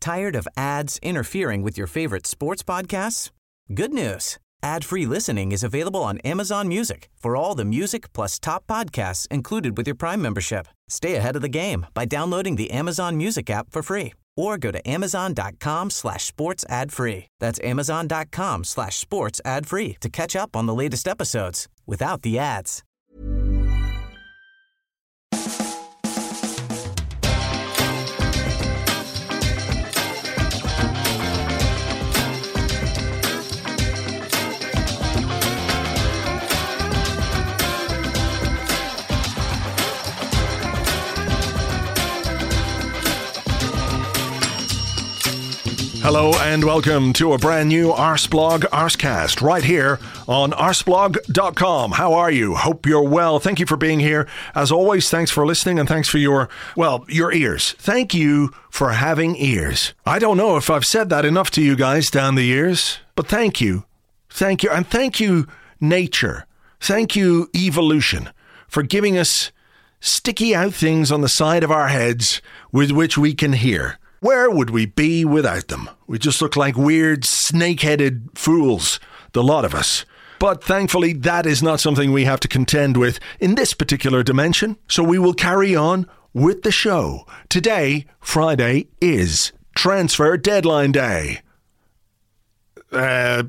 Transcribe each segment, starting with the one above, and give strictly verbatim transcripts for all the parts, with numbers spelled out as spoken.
Tired of ads interfering with your favorite sports podcasts? Good news. Ad-free listening is available on Amazon Music for all the music plus top podcasts included with your Prime membership. Stay ahead of the game by downloading the Amazon Music app for free or go to amazon.com slash sports ad free. That's amazon.com slash sports ad free to catch up on the latest episodes without the ads. Hello and welcome to a brand new Arsblog Arscast right here on arsblog dot com. How are you? Hope you're well. Thank you for being here. As always, thanks for listening and thanks for your, well, your ears. Thank you for having ears. I don't know if I've said that enough to you guys down the years, but thank you. Thank you. And thank you, nature. Thank you, evolution, for giving us sticky out things on the side of our heads with which we can hear. Where would we be without them? We just look like weird, snake-headed fools, the lot of us. But thankfully, that is not something we have to contend with in this particular dimension. So we will carry on with the show. Today, Friday, is Transfer Deadline Day. Uh,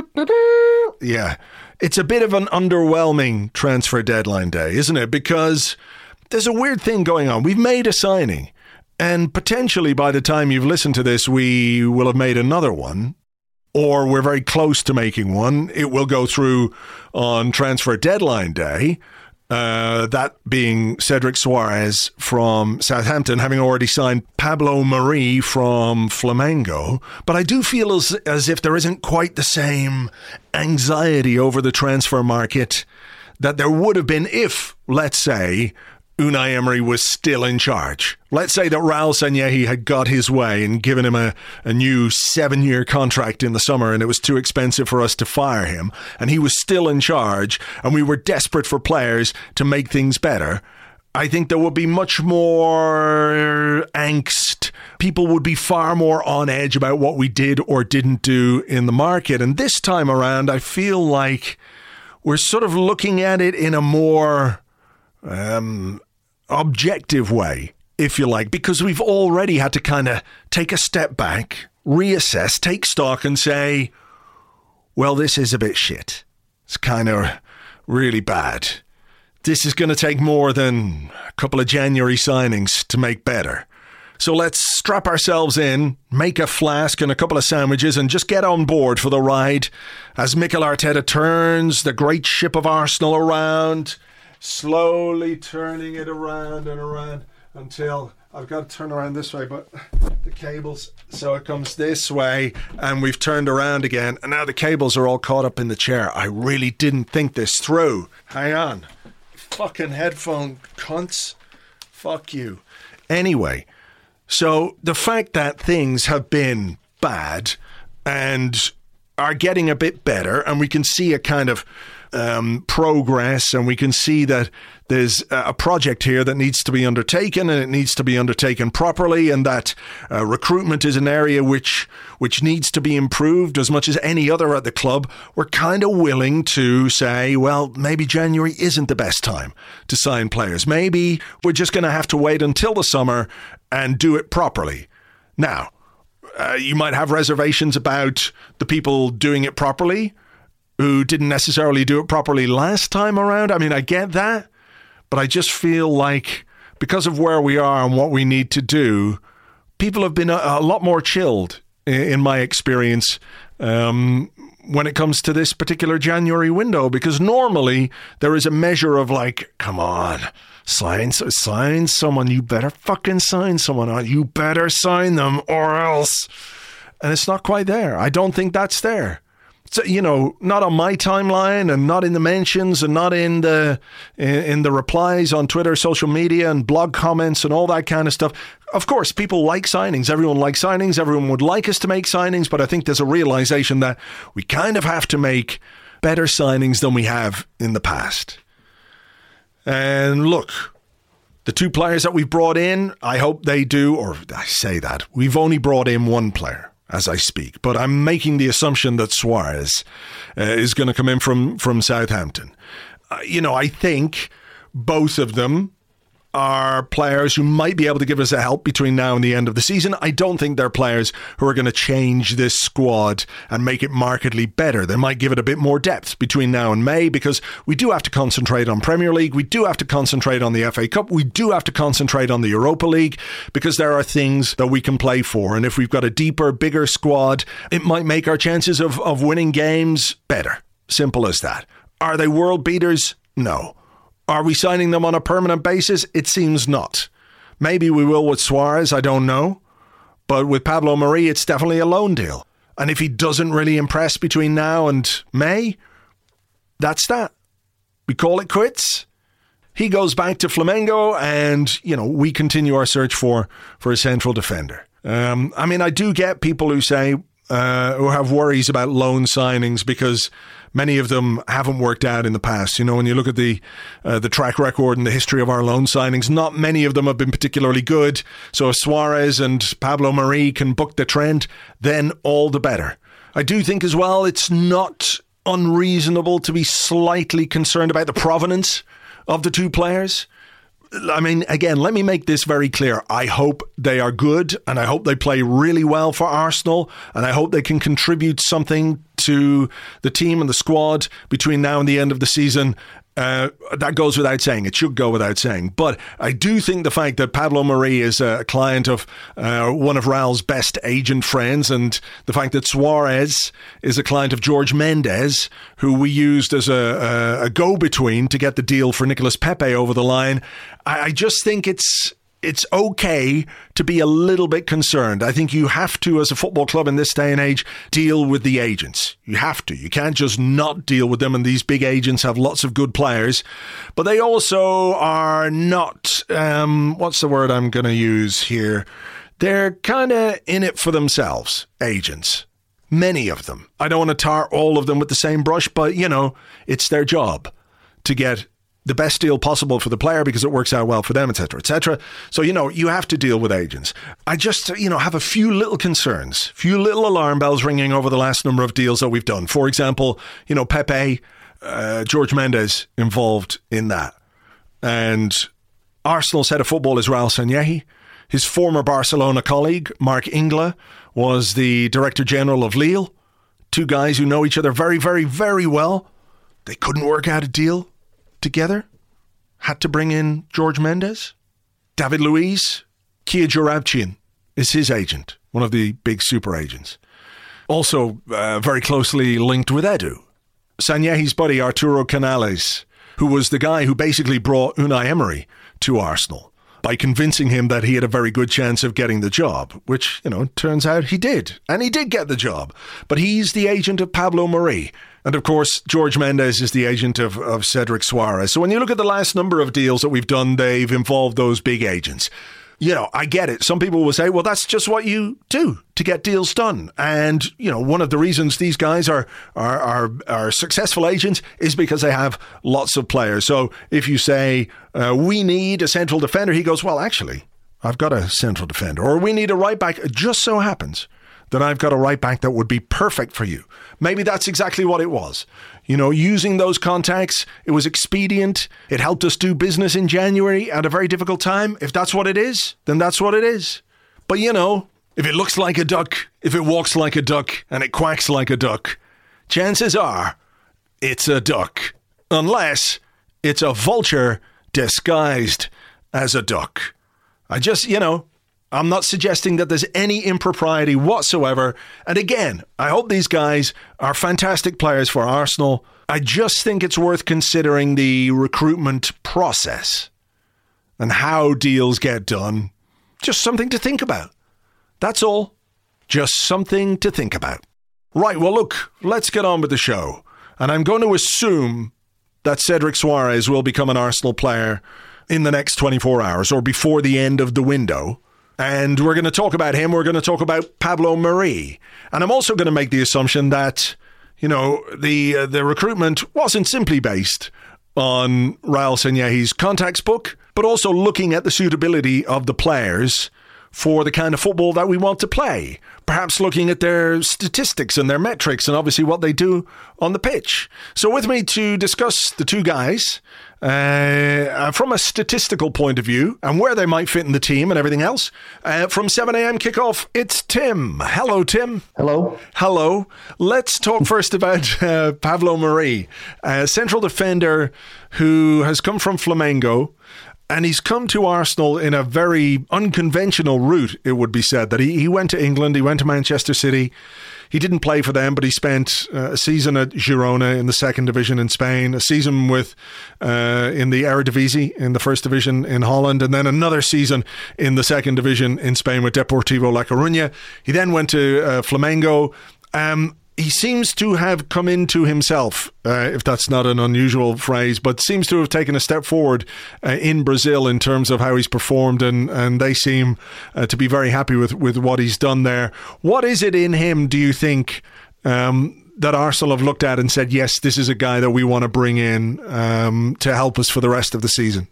yeah, it's a bit of an underwhelming Transfer Deadline Day, isn't it? Because there's a weird thing going on. We've made a signing. And potentially by the time you've listened to this, we will have made another one, or we're very close to making one. It will go through on Transfer Deadline Day, uh, that being Cedric Suarez from Southampton, having already signed Pablo Mari from Flamengo. But I do feel as, as if there isn't quite the same anxiety over the transfer market that there would have been if, let's say, Unai Emery was still in charge. Let's say that Raul Sanllehi had got his way and given him a, a new seven-year contract in the summer and it was too expensive for us to fire him and he was still in charge and we were desperate for players to make things better. I think there would be much more angst. People would be far more on edge about what we did or didn't do in the market. And this time around, I feel like we're sort of looking at it in a more Um, objective way, if you like, because we've already had to kind of take a step back, reassess, take stock and say, well, this is a bit shit. It's kind of really bad. This is going to take more than a couple of January signings to make better. So let's strap ourselves in, make a flask and a couple of sandwiches and just get on board for the ride as Mikel Arteta turns the great ship of Arsenal around, slowly turning it around and around until I've got to turn around this way, but the cables, so it comes this way and we've turned around again and now the cables are all caught up in the chair. I really didn't think this through. Hang on. Fucking headphone cunts. Fuck you. Anyway, so the fact that things have been bad and are getting a bit better and we can see a kind of Um, progress and we can see that there's a project here that needs to be undertaken and it needs to be undertaken properly and that uh, recruitment is an area which which needs to be improved as much as any other at the club. We're kind of willing to say, well, maybe January isn't the best time to sign players. Maybe we're just going to have to wait until the summer and do it properly. Now, uh, you might have reservations about the people doing it properly who didn't necessarily do it properly last time around. I mean, I get that, but I just feel like because of where we are and what we need to do, people have been a, a lot more chilled, in, in my experience, um, when it comes to this particular January window, because normally there is a measure of like, come on, sign, sign someone, you better fucking sign someone, you better sign them or else. And it's not quite there. I don't think that's there. So, you know, not on my timeline and not in the mentions and not in the in, in the replies on Twitter, social media and blog comments and all that kind of stuff. Of course, people like signings. Everyone likes signings. Everyone would like us to make signings. But I think there's a realization that we kind of have to make better signings than we have in the past. And look, The two players that we've brought in, I hope they do, or I say that, we've only brought in one player as I speak, but I'm making the assumption that Suarez uh, is going to come in from, from Southampton. Uh, you know, I think both of them are players who might be able to give us a help between now and the end of the season. I don't think they're players who are going to change this squad and make it markedly better. They might give it a bit more depth between now and May, because we do have to concentrate on Premier League. We do have to concentrate on the F A Cup. We do have to concentrate on the Europa League, because there are things that we can play for. And if we've got a deeper, bigger squad, it might make our chances of, of winning games better. Simple as that. Are they world beaters? No. Are we signing them on a permanent basis? It seems not. Maybe we will with Suarez, I don't know. But with Pablo Mari, it's definitely a loan deal. And if he doesn't really impress between now and May, that's that. We call it quits. He goes back to Flamengo, and, you know, we continue our search for, for a central defender. Um, I mean, I do get people who say, uh, who have worries about loan signings, because many of them haven't worked out in the past. You know, when you look at the uh, the track record and the history of our loan signings, not many of them have been particularly good. So if Suarez and Pablo Mari can book the trend, then all the better. I do think as well it's not unreasonable to be slightly concerned about the provenance of the two players. I mean, again, let me make this very clear. I hope they are good, and I hope they play really well for Arsenal, and I hope they can contribute something to the team and the squad between now and the end of the season. Uh, that goes without saying. It should go without saying. But I do think the fact that Pablo Mari is a client of uh, one of Raul's best agent friends, and the fact that Suarez is a client of George Mendes, who we used as a, a, a go-between to get the deal for Nicolas Pepe over the line, I, I just think it's it's okay to be a little bit concerned. I think you have to, as a football club in this day and age, deal with the agents. You have to. You can't just not deal with them, and these big agents have lots of good players. But they also are not, um, what's the word I'm going to use here? They're kind of in it for themselves, agents. Many of them. I don't want to tar all of them with the same brush, but, you know, it's their job to get the best deal possible for the player because it works out well for them, et cetera, et cetera. So, you know, you have to deal with agents. I just, you know, have a few little concerns, few little alarm bells ringing over the last number of deals that we've done. For example, you know, Pepe, uh, George Mendes involved in that. And Arsenal's head of football is Raul Sanllehi. His former Barcelona colleague, Marc Ingles, was the Director General of Lille. Two guys who know each other very, very, very well. They couldn't work out a deal together. Had to bring in George Mendes. David Luiz, Kia Joorabchian is his agent, one of the big super agents. Also uh, very closely linked with Edu. Sanllehi's buddy Arturo Canales, who was the guy who basically brought Unai Emery to Arsenal by convincing him that he had a very good chance of getting the job, which, you know, turns out he did. And he did get the job. But he's the agent of Pablo Mari. And of course, George Mendes is the agent of, of Cedric Suarez. So when you look at the last number of deals that we've done, they've involved those big agents. You know, I get it. Some people will say, well, that's just what you do to get deals done. And, you know, one of the reasons these guys are, are, are, are successful agents is because they have lots of players. So if you say, uh, we need a central defender, he goes, well, actually, I've got a central defender. Or we need a right back. It just so happens that I've got a right back that would be perfect for you. Maybe that's exactly what it was. You know, using those contacts, it was expedient. It helped us do business in January at a very difficult time. If that's what it is, then that's what it is. But, you know, if it looks like a duck, if it walks like a duck, and it quacks like a duck, chances are it's a duck. Unless it's a vulture disguised as a duck. I just, you know, I'm not suggesting that there's any impropriety whatsoever. And again, I hope these guys are fantastic players for Arsenal. I just think it's worth considering the recruitment process and how deals get done. Just something to think about. That's all. Just something to think about. Right, well, look, let's get on with the show. And I'm going to assume that Cedric Suarez will become an Arsenal player in the next twenty-four hours or before the end of the window. And we're going to talk about him. We're going to talk about Pablo Mari. And I'm also going to make the assumption that, you know, the uh, the recruitment wasn't simply based on Raul Sanllehi's contacts book, but also looking at the suitability of the players for the kind of football that we want to play. Perhaps looking at their statistics and their metrics and obviously what they do on the pitch. So with me to discuss the two guys uh, from a statistical point of view and where they might fit in the team and everything else, uh, from seven a.m. kickoff, it's Tim. Hello, Tim. Hello. Hello. Let's talk first about uh, Pablo Mari, a central defender who has come from Flamengo. And he's come to Arsenal in a very unconventional route, it would be said. That he, he went to England, he went to Manchester City. He didn't play for them, but he spent uh, a season at Girona in the second division in Spain, a season with uh, in the Eredivisie in the first division in Holland, and then another season in the second division in Spain with Deportivo La Coruña. He then went to uh, Flamengo. Um, He seems to have come into himself, uh, if that's not an unusual phrase, but seems to have taken a step forward uh, in Brazil in terms of how he's performed, and, and they seem uh, to be very happy with, with what he's done there. What is it in him, do you think, um, that Arsenal have looked at and said, yes, this is a guy that we want to bring in um, to help us for the rest of the season?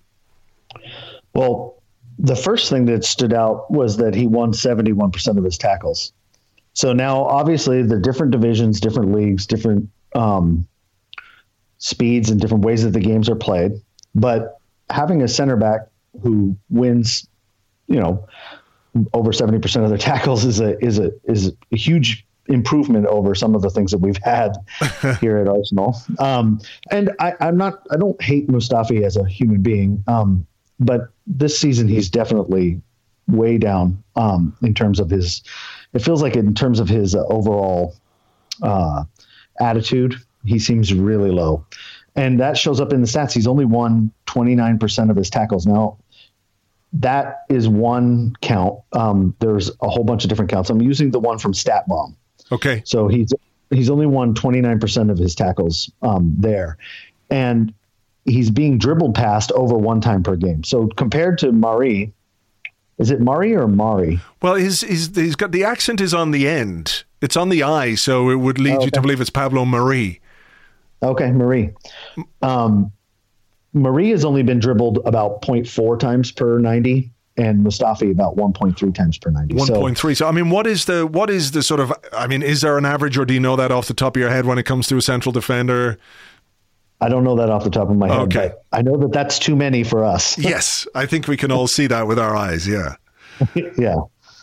Well, the first thing that stood out was that he won seventy-one percent of his tackles. So now, obviously, the different divisions, different leagues, different um, speeds and different ways that the games are played. But having a center back who wins, you know, over seventy percent of their tackles is a is a is a huge improvement over some of the things that we've had here at Arsenal. Um, and I, I'm not, I don't hate Mustafi as a human being, um, but this season he's definitely way down um, in terms of his. It feels like in terms of his uh, overall uh, attitude, he seems really low. And that shows up in the stats. He's only won twenty-nine percent of his tackles. Now, that is one count. Um, there's a whole bunch of different counts. I'm using the one from StatBomb. Okay. So he's he's only won twenty-nine percent of his tackles um, there. And he's being dribbled past over one time per game. So compared to Mari, is it Mari or Mari? Well, he's, he's, he's got the accent is on the end. It's on the I, so it would lead oh, okay. you to believe it's Pablo Mari. Okay, Mari. Um, Mari has only been dribbled about zero point four times per ninety, and Mustafi about one point three times per ninety. one point three. So, so, I mean, what is the what is the sort of? I mean, is there an average, or do you know that off the top of your head when it comes to a central defender? I don't know that off the top of my head. Okay. But I know that that's too many for us. Yes, I think we can all see that with our eyes. Yeah. yeah.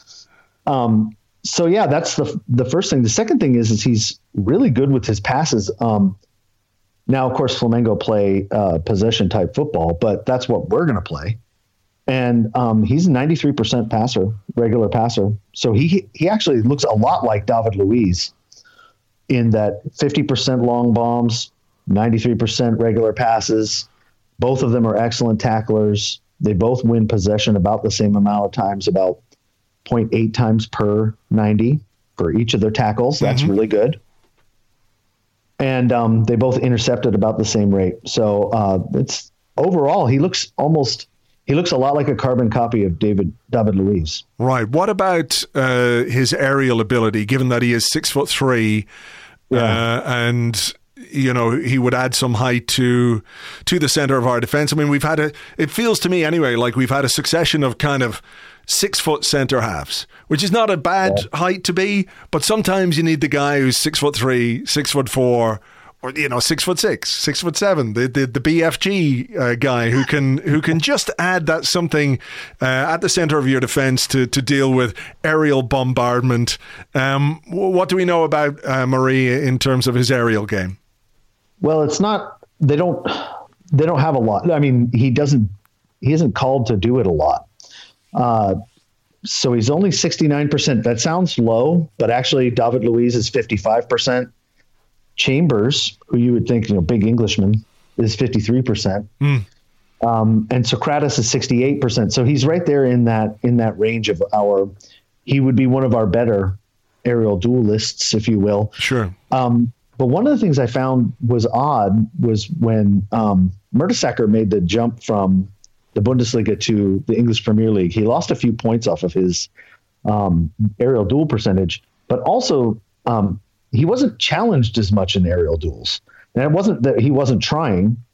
Um. So yeah, that's the the first thing. The second thing is is he's really good with his passes. Um. Now, of course, Flamengo play uh, possession type football, but that's what we're going to play. And um, he's a ninety-three percent passer, regular passer. So he he actually looks a lot like David Luiz in that fifty percent long bombs, ninety-three percent regular passes. Both of them are excellent tacklers. They both win possession about the same amount of times, about zero point eight times per ninety for each of their tackles. That's mm-hmm. really good. And um, they both intercepted about the same rate. So uh, it's overall, he looks almost, he looks a lot like a carbon copy of David David Luiz. Right. What about uh, his aerial ability, given that he is six foot three yeah. uh, and, you know, he would add some height to to the center of our defense? I mean, we've had a, it feels to me anyway, like we've had a succession of kind of six foot center halves, which is not a bad yeah. height to be, but sometimes you need the guy who's six foot three, six foot four, or you know, six foot six, six foot seven, the the, the B F G uh, guy who can who can just add that something uh, at the center of your defense to to deal with aerial bombardment. Um, what do we know about uh, Mari in terms of his aerial game? Well, it's not. They don't. They don't have a lot. I mean, he doesn't. He isn't called to do it a lot. Uh, so he's only sixty-nine percent. That sounds low, but actually David Luiz is fifty-five percent. Chambers, who you would think, you know, big Englishman, is fifty-three percent. Mm. Um, and Socrates is sixty-eight percent. So he's right there in that, in that range of our, he would be one of our better aerial duelists, if you will. Sure. Um, but one of the things I found was odd was when um, Mertesacker made the jump from the Bundesliga to the English Premier League. He lost a few points off of his um, aerial duel percentage, but also um, he wasn't challenged as much in aerial duels. And it wasn't that he wasn't trying.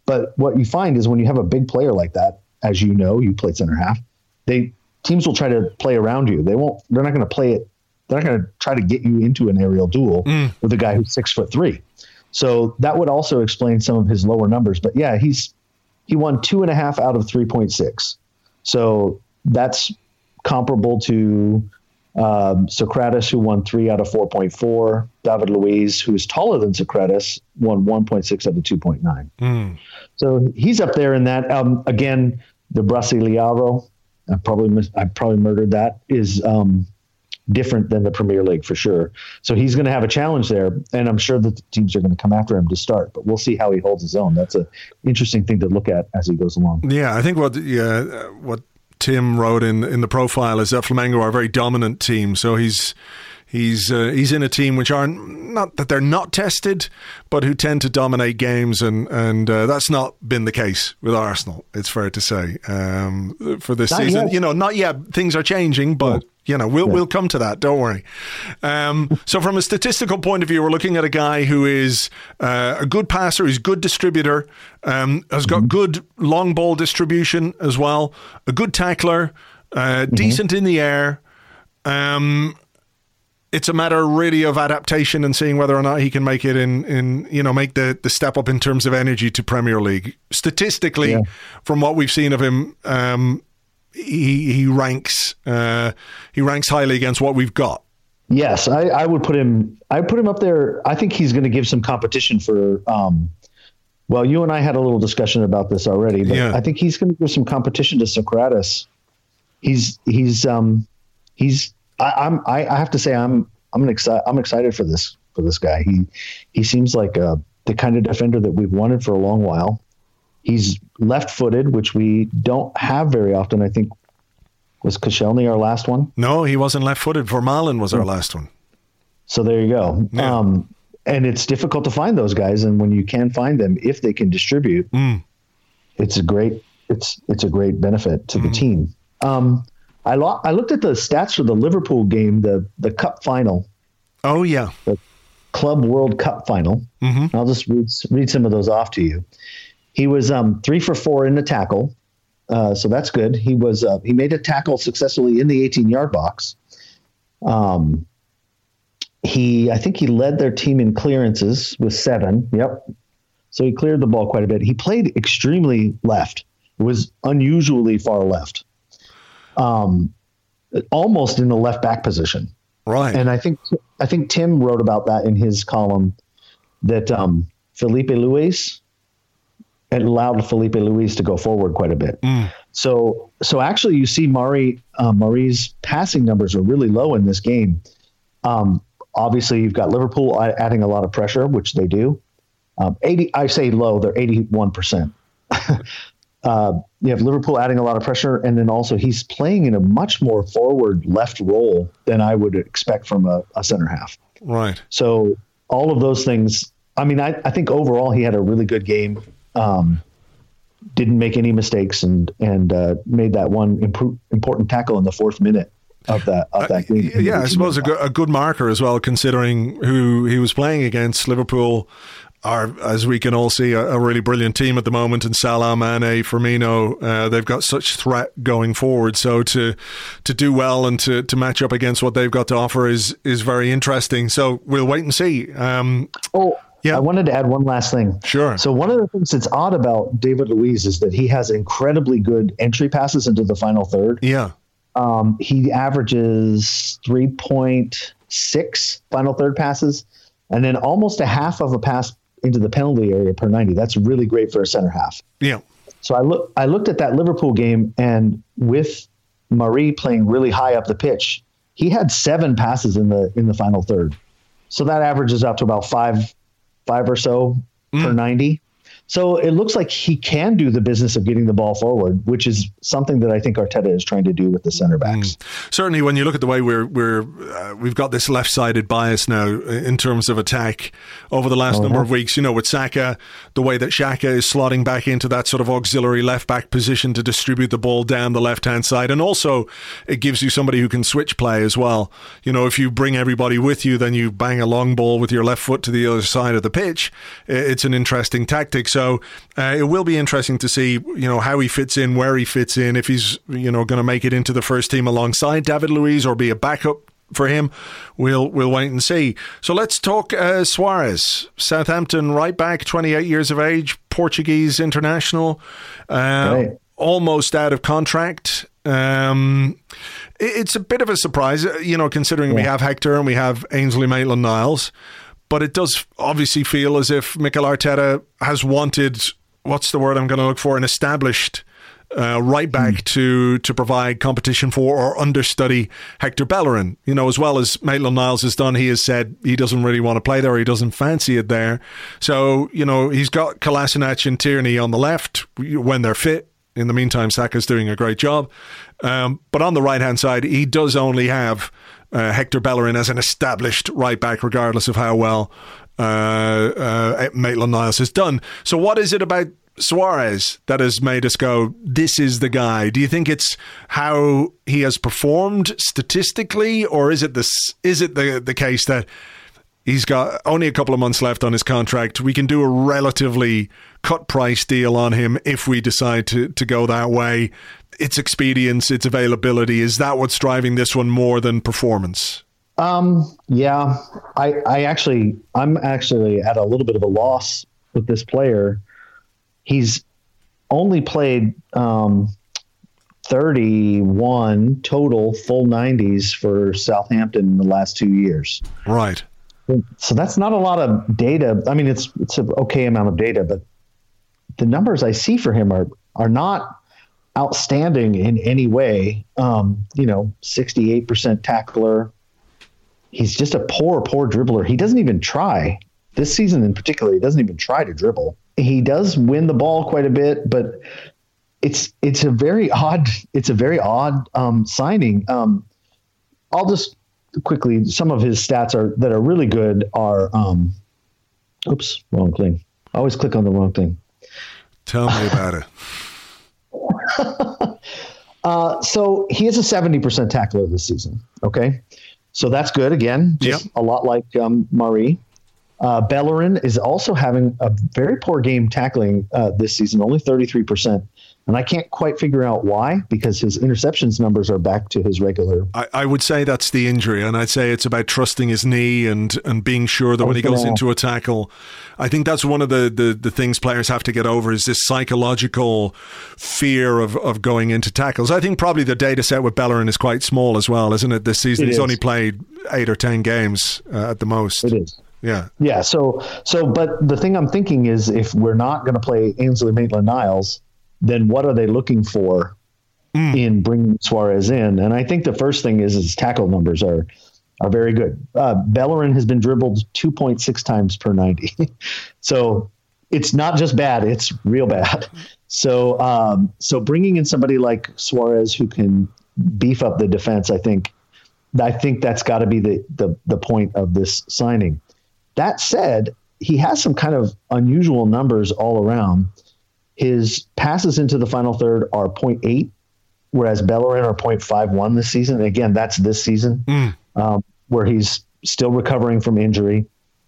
But what you find is when you have a big player like that, as you know, you played center half, they teams will try to play around you. They won't, they're not going to play it. They're not going to try to get you into an aerial duel mm. with a guy who's six foot three. So that would also explain some of his lower numbers. But yeah, he's, he won two and a half out of three point six. So that's comparable to um, Socrates, who won three out of four point four. David Luiz, who is taller than Socrates, won one point six out of two point nine. Mm. So he's up there in that. Um, again, the Brasileiro, I probably mis- I probably murdered that, is um, different than the Premier League for sure. So he's going to have a challenge there, and I'm sure that the teams are going to come after him to start. But we'll see how he holds his own. That's an interesting thing to look at as he goes along. Yeah, I think what yeah what Tim wrote in in the profile is that Flamengo are a very dominant team. So he's he's uh, he's in a team which aren't, not that they're not tested, but who tend to dominate games, and and uh, that's not been the case with Arsenal. It's fair to say um, for this not season. Yet. You know, not yet. Things are changing, but. Yeah. You know, we'll yeah. we'll come to that. Don't worry. Um, so, from a statistical point of view, we're looking at a guy who is uh, a good passer, he's a good distributor, um, has got mm-hmm. good long ball distribution as well, a good tackler, uh, mm-hmm. decent in the air. Um, it's a matter really of adaptation and seeing whether or not he can make it in, in you know, make the, the step up in terms of energy to Premier League. Statistically, yeah. from what we've seen of him, um, He he ranks uh, he ranks highly against what we've got. Yes, I, I would put him. I put him up there. I think he's going to give some competition for. Um, well, you and I had a little discussion about this already, but yeah. I think he's going to give some competition to Socrates. He's he's um he's. I, I'm I, I have to say I'm I'm excited. I'm excited for this for this guy. He he seems like uh, the kind of defender that we've wanted for a long while. He's left-footed, which we don't have very often. I think, was Koscielny our last one? No, he wasn't left-footed. Vermaelen was our last one. So there you go. Yeah. Um, and it's difficult to find those guys. And when you can find them, if they can distribute, mm. it's a great it's it's a great benefit to mm. the team. Um, I lo- I looked at the stats for the Liverpool game, the the Cup final. Oh yeah, the Club World Cup final. Mm-hmm. I'll just read read some of those off to you. He was um, three for four in the tackle, uh, so that's good. He was uh, he made a tackle successfully in the eighteen-yard box. Um, he, I think he led their team in clearances with seven. Yep. So he cleared the ball quite a bit. He played extremely left. It was unusually far left, um, almost in the left back position. Right. And I think I think Tim wrote about that in his column that um, Felipe Luis. It allowed Felipe Luis to go forward quite a bit. Mm. So, so actually, you see Mari uh, Mari's passing numbers are really low in this game. Um, obviously, you've got Liverpool adding a lot of pressure, which they do. Um, eighty, I say low; they're eighty-one percent. uh, you have Liverpool adding a lot of pressure, and then also he's playing in a much more forward left role than I would expect from a, a center half. Right. So all of those things. I mean, I, I think overall he had a really good game. Um, didn't make any mistakes and and uh, made that one imp- important tackle in the fourth minute of that of that game. Uh, yeah, I suppose a good, a good marker as well, considering who he was playing against. Liverpool are, as we can all see, a, a really brilliant team at the moment. And Salah, Mane, Firmino, uh, they've got such threat going forward. So to to do well and to, to match up against what they've got to offer is is very interesting. So we'll wait and see. Um, oh. Yeah. I wanted to add one last thing. Sure. So one of the things that's odd about David Luiz is that he has incredibly good entry passes into the final third. Yeah. Um, he averages three point six final third passes, and then almost a half of a pass into the penalty area per ninety. That's really great for a center half. Yeah. So I look, I looked at that Liverpool game, and with Mari playing really high up the pitch, he had seven passes in the in the final third. So that averages out to about five. five or so mm. per ninety. So it looks like he can do the business of getting the ball forward, which is something that I think Arteta is trying to do with the center backs. Mm. Certainly, when you look at the way we're we're uh, we've got this left-sided bias now in terms of attack over the last oh, number yeah. of weeks. You know, with Saka, the way that Xhaka is slotting back into that sort of auxiliary left-back position to distribute the ball down the left-hand side, and also it gives you somebody who can switch play as well. You know, if you bring everybody with you, then you bang a long ball with your left foot to the other side of the pitch. It's an interesting tactic. So So uh, it will be interesting to see, you know, how he fits in, where he fits in, if he's, you know, going to make it into the first team alongside David Luiz or be a backup for him. We'll we'll wait and see. So let's talk uh, Suarez, Southampton right back, twenty-eight years of age, Portuguese international, uh, right. almost out of contract. Um, it's a bit of a surprise, you know, considering yeah. we have Hector and we have Ainsley Maitland-Niles, but it does obviously feel as if Mikel Arteta has wanted, what's the word I'm going to look for, an established uh, right back mm. to to provide competition for or understudy Hector Bellerin. You know, as well as Maitland-Niles has done, he has said he doesn't really want to play there, or he doesn't fancy it there. So, you know, he's got Kolasinac and Tierney on the left when they're fit. In the meantime, Saka's doing a great job. Um, but on the right-hand side, he does only have uh, Hector Bellerin as an established right-back, regardless of how well uh, uh, Maitland-Niles has done. So what is it about Suarez that has made us go, this is the guy? Do you think it's how he has performed statistically, or is it this? Is it the, the case that he's got only a couple of months left on his contract? We can do a relatively cut price deal on him if we decide to, to go that way. It's expedience, it's availability. Is that what's driving this one more than performance? Um, yeah, I, I actually, I'm actually at a little bit of a loss with this player. He's only played um, thirty-one total full nineties for Southampton in the last two years. Right. So that's not a lot of data. I mean, it's it's an okay amount of data, but the numbers I see for him are are not outstanding in any way. Um, you know, sixty-eight percent tackler. He's just a poor, poor dribbler. He doesn't even try. This season in particular, he doesn't even try to dribble. He does win the ball quite a bit, but it's it's a very odd it's a very odd um, signing. Um, I'll just quickly, some of his stats are that are really good are um oops wrong thing I always click on the wrong thing. Tell me about it. uh so he is a seventy percent tackler this season. Okay, so that's good. Again, just yep. a lot like um Marie. uh Bellerin is also having a very poor game tackling uh this season, only thirty-three percent. And I can't quite figure out why, because his interceptions numbers are back to his regular. I, I would say that's the injury, and I'd say it's about trusting his knee and, and being sure that when he goes into a tackle, I think that's one of the, the, the things players have to get over, is this psychological fear of, of going into tackles. I think probably the data set with Bellerin is quite small as well, isn't it, this season? It He's is. only played eight or ten games uh, at the most. It is. Yeah. Yeah, so, so but the thing I'm thinking is, if we're not going to play Ainsley Maitland-Niles, then what are they looking for mm. in bringing Suarez in? And I think the first thing is his tackle numbers are are very good. Uh, Bellerin has been dribbled two point six times per ninety. So it's not just bad, it's real bad. So um, so bringing in somebody like Suarez who can beef up the defense, I think I think that's got to be the, the the point of this signing. That said, he has some kind of unusual numbers all around. His passes into the final third are zero point eight, whereas Bellerin are zero point five one this season. Again, that's this season, mm. um, where he's still recovering from injury.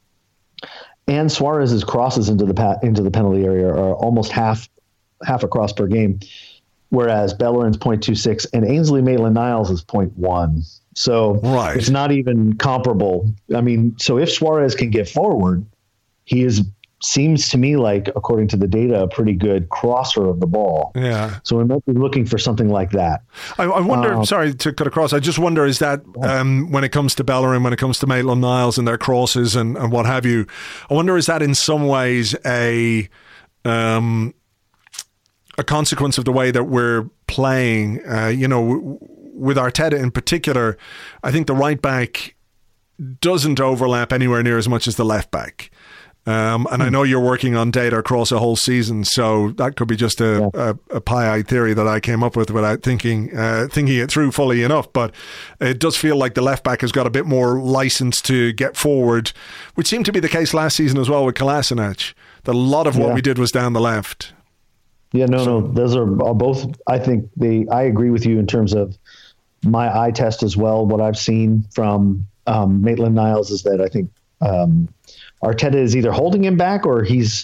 And Suarez's crosses into the pa- into the penalty area are almost half half a cross per game, whereas Bellerin's zero point two six and Ainsley Maitland-Niles is zero point one. So right. It's not even comparable. I mean, so if Suarez can get forward, he is. Seems to me like, according to the data, a pretty good crosser of the ball. Yeah. So we might be looking for something like that. I, I wonder, um, sorry to cut across, I just wonder, is that um, when it comes to Bellerin, when it comes to Maitland-Niles and their crosses and, and what have you, I wonder, is that in some ways a um, a consequence of the way that we're playing? Uh, you know, w- with Arteta in particular, I think the right back doesn't overlap anywhere near as much as the left back. Um, and I know you're working on data across a whole season, so that could be just a, yeah. a, a pie-eyed theory that I came up with without thinking uh, thinking it through fully enough. But it does feel like the left back has got a bit more license to get forward, which seemed to be the case last season as well with Kolasinac. That a lot of what yeah. we did was down the left. Yeah, no, so. no, those are, are both. I think they. I agree with you in terms of my eye test as well. What I've seen from um, Maitland-Niles is that I think. Um, Arteta is either holding him back or he's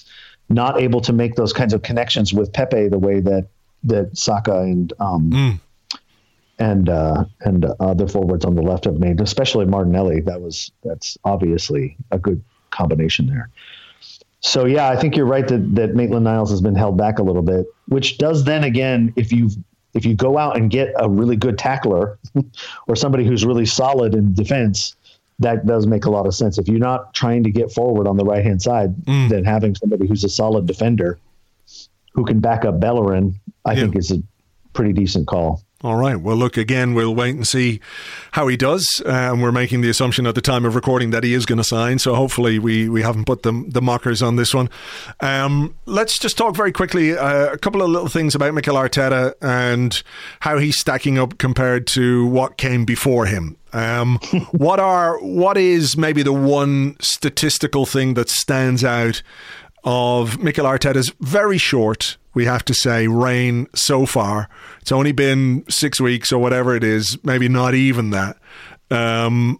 not able to make those kinds of connections with Pepe the way that that Saka and um, mm. and uh, and other forwards on the left have made, especially Martinelli. That was that's obviously a good combination there. So yeah, I think you're right that that Maitland-Niles has been held back a little bit, which does then again, if you if you go out and get a really good tackler or somebody who's really solid in defense, that does make a lot of sense. If you're not trying to get forward on the right hand side, mm. then having somebody who's a solid defender who can back up Bellerin, I yeah. think is a pretty decent call. All right. Well, look, again, we'll wait and see how he does. Uh, and we're making the assumption at the time of recording that he is going to sign. So hopefully we, we haven't put the, the mockers on this one. Um, let's just talk very quickly uh, a couple of little things about Mikel Arteta and how he's stacking up compared to what came before him. Um, what are what is maybe the one statistical thing that stands out of Mikel Arteta's very short, we have to say, reign so far? It's only been six weeks or whatever it is, maybe not even that. Um,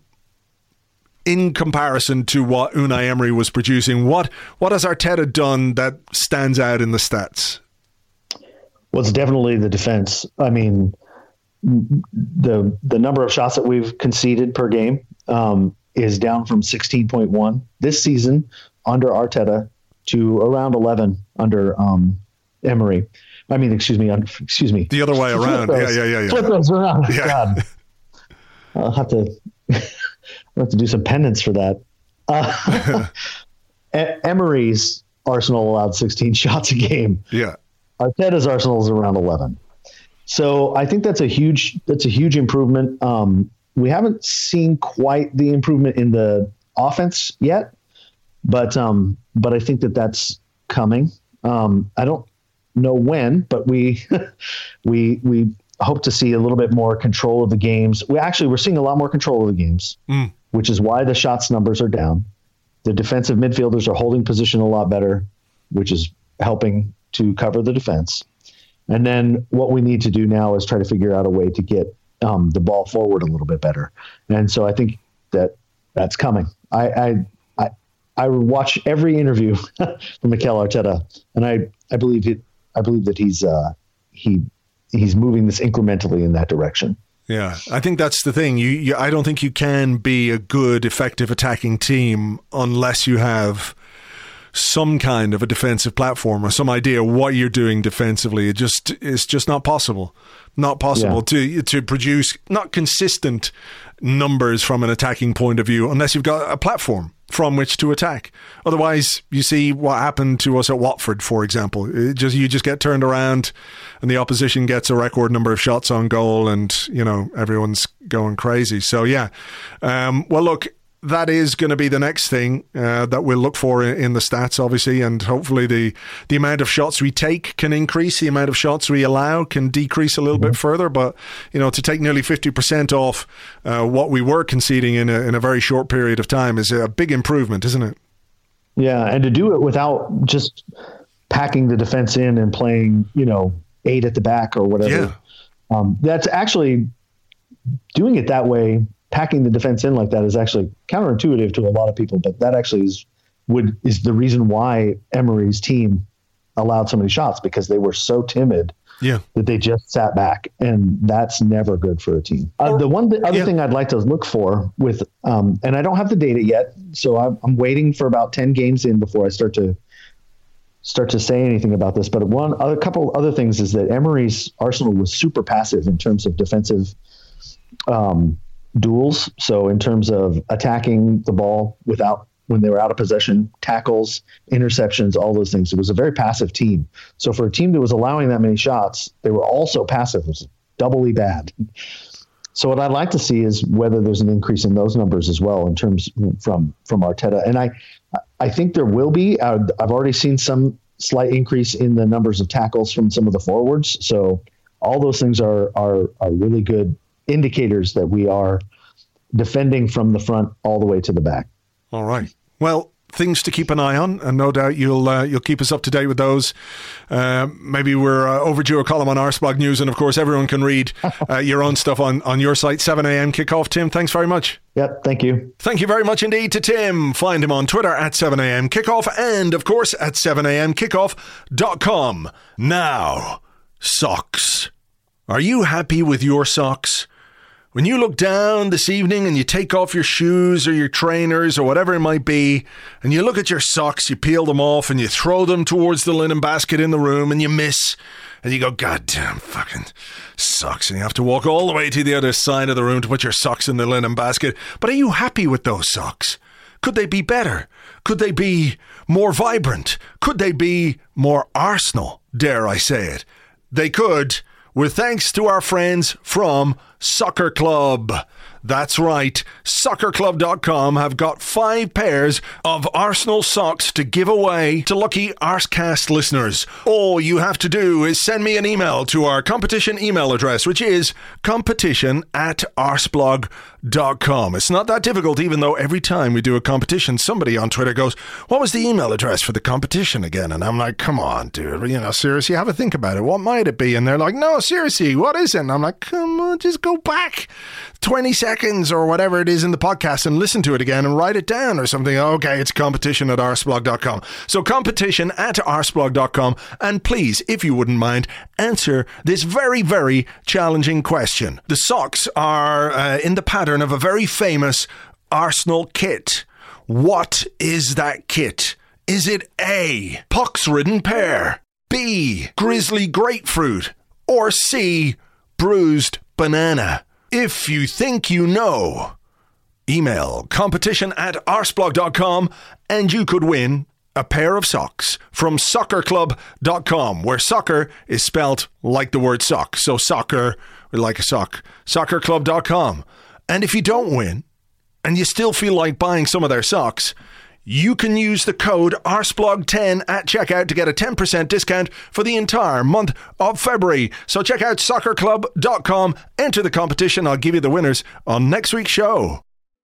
in comparison to what Unai Emery was producing, what what has Arteta done that stands out in the stats? Well, it's definitely the defense. I mean, the the number of shots that we've conceded per game um, is down from sixteen point one this season under Arteta to around eleven under um, Emery. I mean, excuse me, under, excuse me. The other way around. Yeah, yeah, yeah, yeah. Flip those around. Yeah. God. I'll have to I'll have to do some penance for that. Uh, Emery's Arsenal allowed sixteen shots a game. Yeah. Arteta's Arsenal is around eleven. So I think that's a huge that's a huge improvement. Um, we haven't seen quite the improvement in the offense yet, but um, but I think that that's coming. Um, I don't know when, but we we we hope to see a little bit more control of the games. We actually we're seeing a lot more control of the games, mm. which is why the shots numbers are down. The defensive midfielders are holding position a lot better, which is helping to cover the defense. And then what we need to do now is try to figure out a way to get um, the ball forward a little bit better. And so I think that that's coming. I I I, I watch every interview from Mikel Arteta, and I, I believe it. I believe that he's uh, he he's moving this incrementally in that direction. Yeah, I think that's the thing. You, you I don't think you can be a good, effective attacking team unless you have some kind of a defensive platform or some idea what you're doing defensively. It just it's just not possible. Not possible yeah. to to produce not consistent numbers from an attacking point of view unless you've got a platform from which to attack. Otherwise, you see what happened to us at Watford, for example. It just you just get turned around and the opposition gets a record number of shots on goal and, you know, everyone's going crazy. So, yeah. Um, well, look, that is going to be the next thing uh, that we'll look for in, in the stats, obviously, and hopefully the, the amount of shots we take can increase, the amount of shots we allow can decrease a little mm-hmm. bit further. But, you know, to take nearly fifty percent off uh, what we were conceding in a, in a very short period of time is a big improvement, isn't it? Yeah, and to do it without just packing the defense in and playing, you know, eight at the back or whatever. Yeah. Um, that's actually doing it that way. Packing the defense in like that is actually counterintuitive to a lot of people, but that actually is would is the reason why Emery's team allowed so many shots, because they were so timid yeah. that they just sat back, and that's never good for a team. Uh, the one th- other yeah. thing I'd like to look for with, um, and I don't have the data yet, so I'm, I'm waiting for about ten games in before I start to start to say anything about this. But one other couple other things is that Emery's Arsenal was super passive in terms of defensive Um, duels. So in terms of attacking the ball without, when they were out of possession, tackles, interceptions, all those things, it was a very passive team. So for a team that was allowing that many shots, they were also passive. It was doubly bad. So what I'd like to see is whether there's an increase in those numbers as well in terms from, from Arteta. And I, I think there will be. I've already seen some slight increase in the numbers of tackles from some of the forwards. So all those things are, are, are really good indicators that we are defending from the front all the way to the back. All right. Well, things to keep an eye on, and no doubt you'll uh, you'll keep us up to date with those. Uh, maybe we're uh, overdue a column on Arsblog News, and of course everyone can read uh, your own stuff on, on your site, seven a.m. Kickoff. Tim, thanks very much. Yep, thank you. Thank you very much indeed to Tim. Find him on Twitter at seven a.m. Kickoff and of course at seven a m kickoff dot com. Now, socks. Are you happy with your socks? When you look down this evening and you take off your shoes or your trainers or whatever it might be, and you look at your socks, you peel them off and you throw them towards the linen basket in the room and you miss, and you go, God damn fucking socks, and you have to walk all the way to the other side of the room to put your socks in the linen basket. But are you happy with those socks? Could they be better? Could they be more vibrant? Could they be more Arsenal, dare I say it? They could, with thanks to our friends from Soccer Club. That's right, soccer club dot com have got five pairs of Arsenal socks to give away to lucky Arscast listeners. All you have to do is send me an email to our competition email address, which is competition at arsblog dot com. It's not that difficult, even though every time we do a competition, somebody on Twitter goes, what was the email address for the competition again? And I'm like, come on, dude, you know, seriously, have a think about it. What might it be? And they're like, no, seriously, what is it? And I'm like, come on, just go back twenty seconds or whatever it is in the podcast and listen to it again and write it down or something. Okay, it's competition at arsblog dot com. So competition at arsblog dot com. And please, if you wouldn't mind, answer this very, very challenging question. The socks are uh, in the pattern of a very famous Arsenal kit. What is that kit? Is it A, pox-ridden pear, B, grizzly grapefruit, or C, bruised banana? If you think you know, email competition at arsblog dot com and you could win a pair of socks from soccer club dot com, where soccer is spelt like the word sock. So soccer, like a sock, soccer club dot com. And if you don't win and you still feel like buying some of their socks, you can use the code arsblog ten at checkout to get a ten percent discount for the entire month of February. So check out soccer club dot com, enter the competition. I'll give you the winners on next week's show.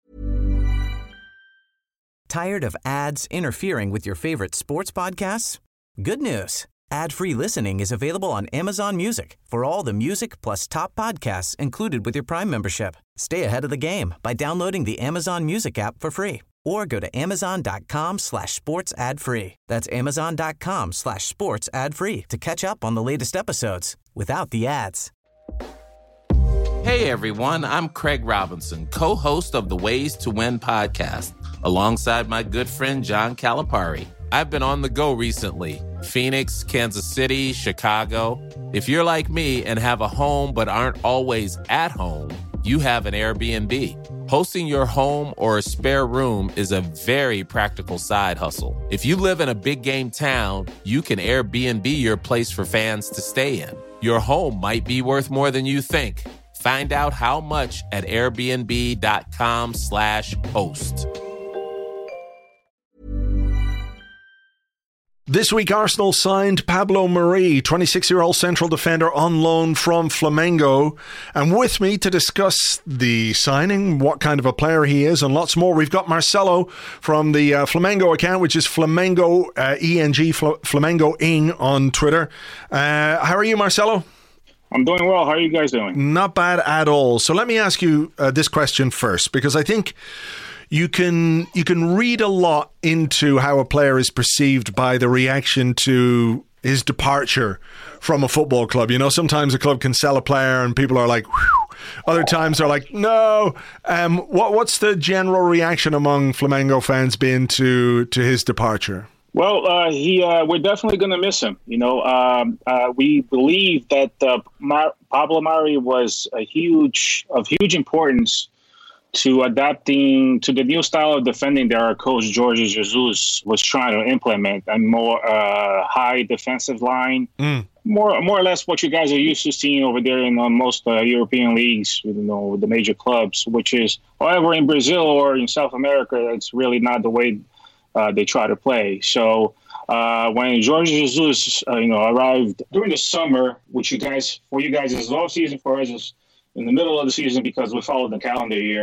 Tired of ads interfering with your favorite sports podcasts? Good news. Ad-free listening is available on Amazon Music for all the music plus top podcasts included with your Prime membership. Stay ahead of the game by downloading the Amazon Music app for free or go to amazon.com slash sports ad free. That's amazon.com slash sports ad free to catch up on the latest episodes without the ads. Hey everyone, I'm Craig Robinson, co-host of the Ways to Win podcast, alongside my good friend John Calipari. I've been on the go recently. Phoenix, Kansas City, Chicago. If you're like me and have a home but aren't always at home, you have an Airbnb. Hosting your home or a spare room is a very practical side hustle. If you live in a big game town, you can Airbnb your place for fans to stay in. Your home might be worth more than you think. Find out how much at airbnb.com slash host. This week, Arsenal signed Pablo Mari, twenty-six-year-old central defender on loan from Flamengo. And with me to discuss the signing, what kind of a player he is, and lots more, we've got Marcelo from the uh, Flamengo account, which is Flamengo, uh, E N G, Fl- Flamengo Ing on Twitter. Uh, how are you, Marcelo? I'm doing well. How are you guys doing? Not bad at all. So let me ask you uh, this question first, because I think you can you can read a lot into how a player is perceived by the reaction to his departure from a football club. You know, sometimes a club can sell a player and people are like, whew. Other times they're like, no. Um, what what's the general reaction among Flamengo fans been to to his departure? Well, uh, he uh, we're definitely going to miss him. You know, um, uh, we believe that uh, Mar- Pablo Mari was a huge of huge importance to adapting to the new style of defending that our coach Jorge Jesus was trying to implement, a more uh, high defensive line, mm. more more or less what you guys are used to seeing over there in uh, most uh, European leagues, you know, the major clubs. Which is, however, in Brazil or in South America, it's really not the way uh, they try to play. So uh, when Jorge Jesus, uh, you know, arrived during the summer, which you guys for you guys is off season, for us is in the middle of the season because we followed the calendar year.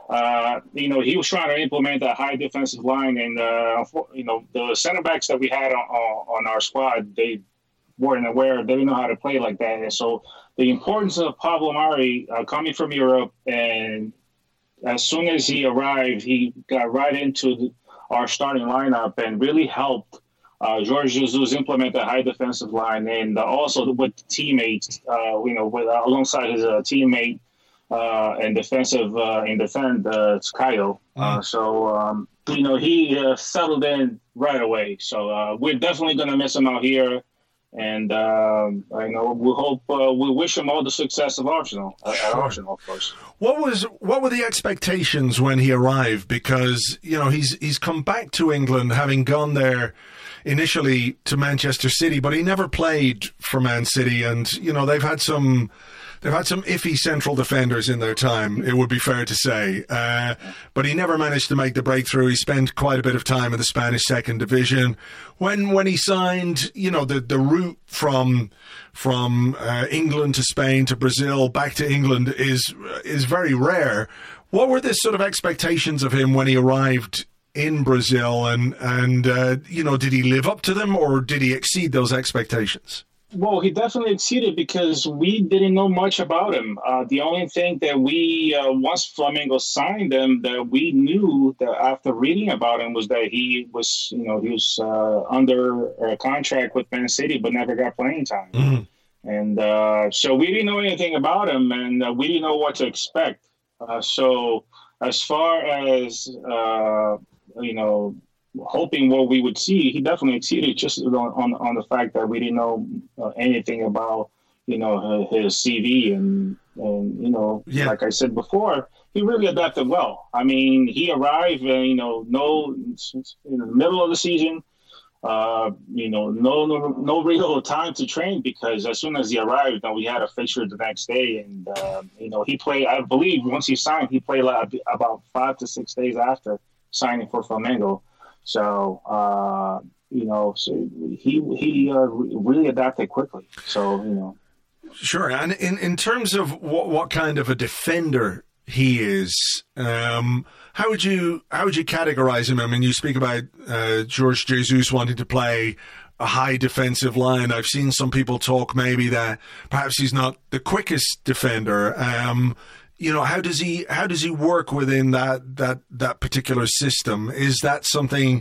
uh, you know, he was trying to implement a high defensive line, and uh, you know, the center backs that we had on, on our squad, they weren't aware, they didn't know how to play like that. And so the importance of Pablo Mari uh, coming from Europe, and as soon as he arrived, he got right into the, our starting lineup and really helped uh, Jorge Jesus implement the high defensive line, and uh, also with teammates, uh, you know, with, uh, alongside his uh, teammate uh, and defensive uh, and defend uh, Caio. Uh, so um, you know, he uh, settled in right away. So uh, we're definitely going to miss him out here. And um, I know we hope uh, we wish him all the success of Arsenal. Uh, Sure. At Arsenal, of course. What was what were the expectations when he arrived? Because you know he's he's come back to England, having gone there initially to Manchester City, but he never played for Man City, and you know they've had some. They've had some iffy central defenders in their time, it would be fair to say. Uh, but he never managed to make the breakthrough. He spent quite a bit of time in the Spanish second division. When when he signed, you know, the, the route from from uh, England to Spain to Brazil back to England is is very rare. What were the sort of expectations of him when he arrived in Brazil? And, and uh, you know, did he live up to them, or did he exceed those expectations? Well, he definitely exceeded because we didn't know much about him. Uh, the only thing that we, uh, once Flamengo signed him, that we knew that after reading about him was that he was, you know, he was uh, under a contract with Man City, but never got playing time. Mm-hmm. And uh, so we didn't know anything about him, and uh, we didn't know what to expect. Uh, so as far as, uh, you know, hoping what we would see, he definitely exceeded just on, on, on the fact that we didn't know uh, anything about, you know, his, his C V. And, and you know, yeah. Like I said before, he really adapted well. I mean, he arrived, and, you know, no, in the middle of the season, uh, you know, no, no, no real time to train, because as soon as he arrived, you know, we had a fixture the next day. And, uh, you know, he played, I believe once he signed, he played like about five to six days after signing for Flamengo. So, uh, you know, so he he uh, really adapted quickly. So, you know. Sure. And in, in terms of what, what kind of a defender he is, um, how would you how would you categorize him? I mean, you speak about uh, Jorge Jesus wanting to play a high defensive line. I've seen some people talk maybe that perhaps he's not the quickest defender. Um You know, how does he how does he work within that that that particular system? Is that something?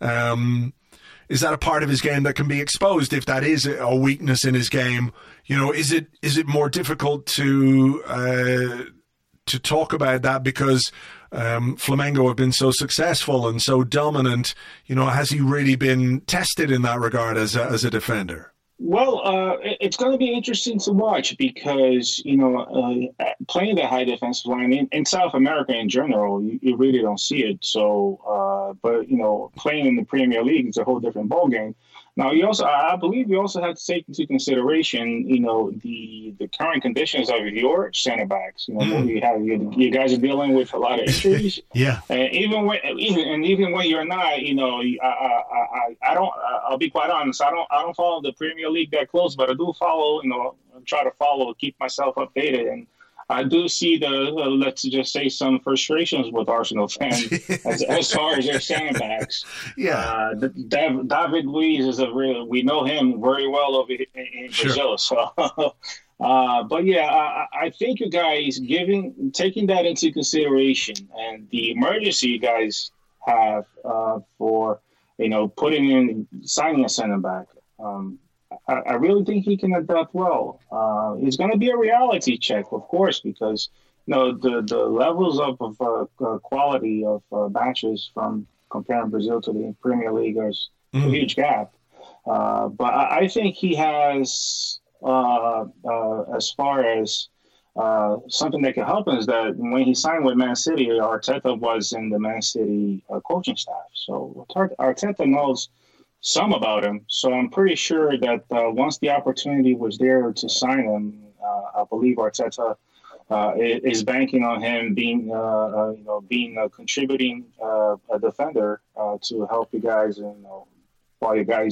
Um, is that a part of his game that can be exposed if that is a weakness in his game? You know, is it is it more difficult to uh, to talk about that because um, Flamengo have been so successful and so dominant? You know, has he really been tested in that regard as a, as a defender? Well, uh, it's going to be interesting to watch because, you know, uh, playing the high defensive line in, in South America in general, you, you really don't see it. So, uh, but, you know, playing in the Premier League is a whole different ballgame. Now, you also, I believe you also have to take into consideration, you know, the the current conditions of your center backs. You know, mm. you have you, you guys are dealing with a lot of injuries. Yeah, and even when even and even when you're not, you know, I I I, I don't. I'll be quite honest. I don't I don't follow the Premier League that close, but I do follow. You know, try to follow, keep myself updated, and I do see the, uh, let's just say, some frustrations with Arsenal fans as, as far as their center backs. Yeah. Uh, Dav, David Luiz is a real, we know him very well over in, in sure. Brazil. So, uh, but yeah, I, I think you guys giving, taking that into consideration and the emergency you guys have uh, for, you know, putting in, signing a center back, um, I, I really think he can adapt well. Uh, it's going to be a reality check, of course, because you know the, the levels of, of uh, uh, quality of uh, matches from comparing Brazil to the Premier League is mm. a huge gap. Uh, but I, I think he has, uh, uh, as far as uh, something that can help him, is that when he signed with Man City, Arteta was in the Man City uh, coaching staff. So Arteta knows some about him. So I'm pretty sure that uh, once the opportunity was there to sign him, uh, I believe Arteta uh, is banking on him being, uh, uh, you know, being a contributing uh, a defender uh, to help you guys, you know, while you guys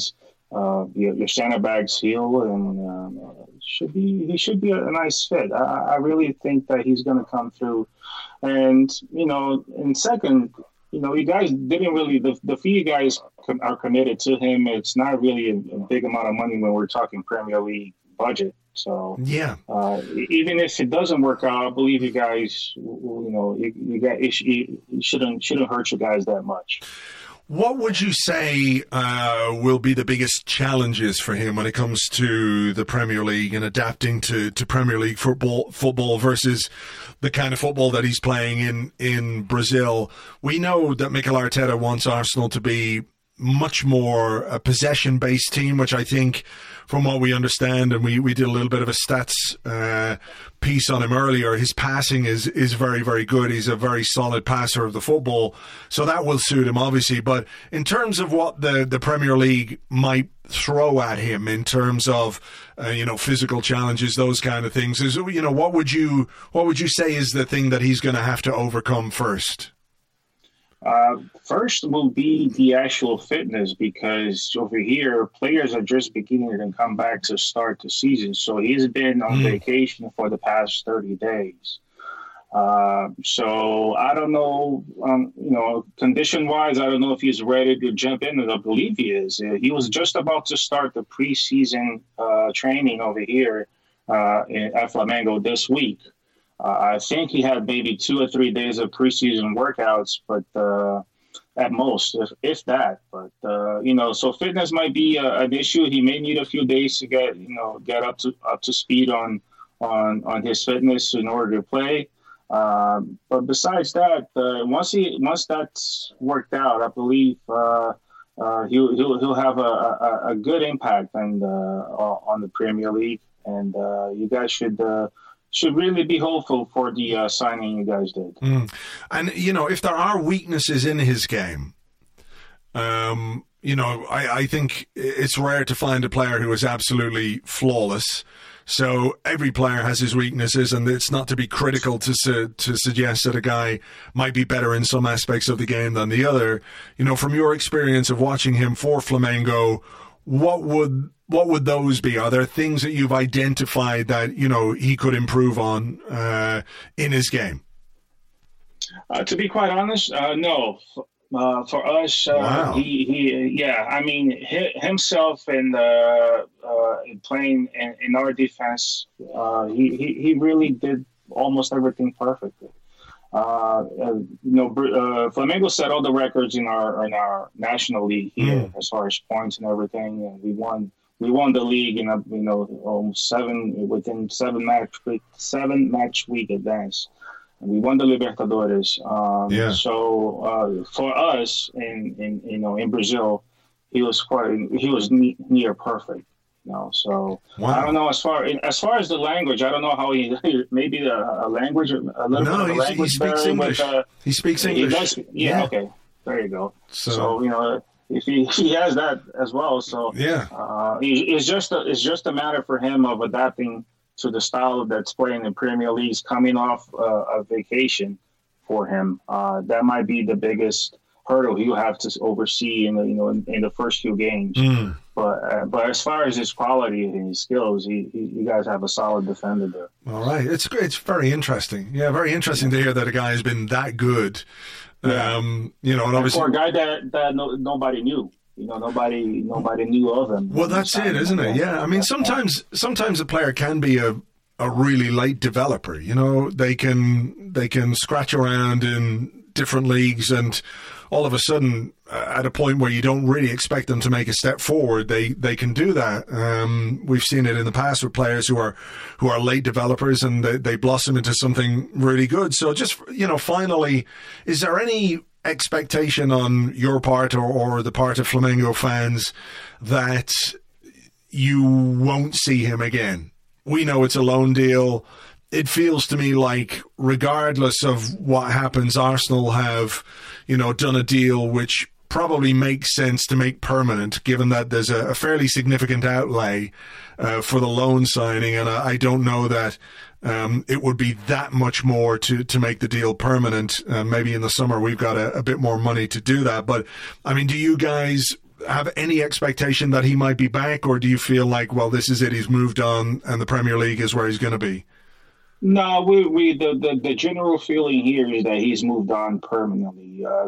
uh, your, your center backs heal, and um, should be he should be a, a nice fit. I, I really think that he's going to come through. And you know, in second, you know, you guys didn't really the the few you guys are committed to him. It's not really a, a big amount of money when we're talking Premier League budget. So yeah, uh, even if it doesn't work out, I believe you guys, you know, you, you guys it, it shouldn't shouldn't hurt you guys that much. What would you say uh, will be the biggest challenges for him when it comes to the Premier League and adapting to, to Premier League football football versus the kind of football that he's playing in, in Brazil? We know that Mikel Arteta wants Arsenal to be much more a possession-based team, which I think, from what we understand, and we, we did a little bit of a stats uh, piece on him earlier, his passing is, is very, very good. He's a very solid passer of the football, so that will suit him, obviously. But in terms of what the, the Premier League might throw at him in terms of, uh, you know, physical challenges, those kind of things, is, you know, what would you what would you say is the thing that he's going to have to overcome first? Uh, first will be the actual fitness, because over here players are just beginning to come back to start the season. So he's been on mm. vacation for the past thirty days. Uh, so I don't know, um, you know, condition wise, I don't know if he's ready to jump in. I believe he is. Uh, he was just about to start the preseason uh, training over here uh, in, at Flamengo this week. Uh, I think he had maybe two or three days of preseason workouts, but uh, at most, if, if that. But uh, you know, so fitness might be uh, an issue. He may need a few days to get you know get up to up to speed on on on his fitness in order to play. Uh, but besides that, uh, once he once that's worked out, I believe uh, uh, he'll he'll he'll have a, a, a good impact on the on the Premier League, and uh, you guys should. Uh, Should really be hopeful for the uh, signing you guys did. Mm. And, you know, if there are weaknesses in his game, um, you know, I, I think it's rare to find a player who is absolutely flawless. So every player has his weaknesses, and it's not to be critical to su- to suggest that a guy might be better in some aspects of the game than the other. You know, from your experience of watching him for Flamengo, what would what would those be? Are there things that you've identified that, you know, he could improve on uh, in his game? Uh, to be quite honest, uh, no. Uh, for us, uh, wow. he, he, yeah, I mean, he, himself and uh, uh, playing in, in our defense, uh, he, he, he really did almost everything perfectly. Uh, uh, you know, uh, Flamengo set all the records in our in our national league here mm. as far as points and everything, and we won. We won the league in a you know almost seven within seven match seven match week advance. And we won the Libertadores. Um, yeah. So uh, for us in, in you know in Brazil, he was quite he was ne- near perfect. You know, so wow. I don't know as far as far as the language. I don't know how he maybe a, a language a little no, bit of a language he speaks English. With, uh, he speaks English. He does, yeah, yeah. Okay. There you go. So, so you know. If he, he has that as well, so yeah, uh, it's just a, it's just a matter for him of adapting to the style that's playing in Premier Leagues, coming off uh, a vacation for him. Uh, that might be the biggest hurdle he'll have to oversee in the, you know in, in the first few games. Mm. But uh, but as far as his quality and his skills, he, he, you guys have a solid defender there. All right, it's it's very interesting. Yeah, very interesting to hear that a guy has been that good. Yeah. Um, you know, and obviously for a guy that that no, nobody knew, you know, nobody nobody knew of him. Well, that's it, isn't it? Yeah, I mean, sometimes sometimes a player can be a a really late developer. You know, they can they can scratch around in different leagues, and all of a sudden, uh, at a point where you don't really expect them to make a step forward, they they can do that. Um, we've seen it in the past with players who are who are late developers, and they, they blossom into something really good. So just, you know, finally, is there any expectation on your part or, or the part of Flamengo fans that you won't see him again? We know it's a loan deal. It feels to me like, regardless of what happens, Arsenal have, you know, done a deal which probably makes sense to make permanent, given that there's a, a fairly significant outlay uh, for the loan signing, and I, I don't know that um, it would be that much more to, to make the deal permanent. Uh, maybe in the summer we've got a, a bit more money to do that. But, I mean, do you guys have any expectation that he might be back, or do you feel like, well, this is it, he's moved on and the Premier League is where he's going to be? No, we, we the, the, the general feeling here is that he's moved on permanently. Uh,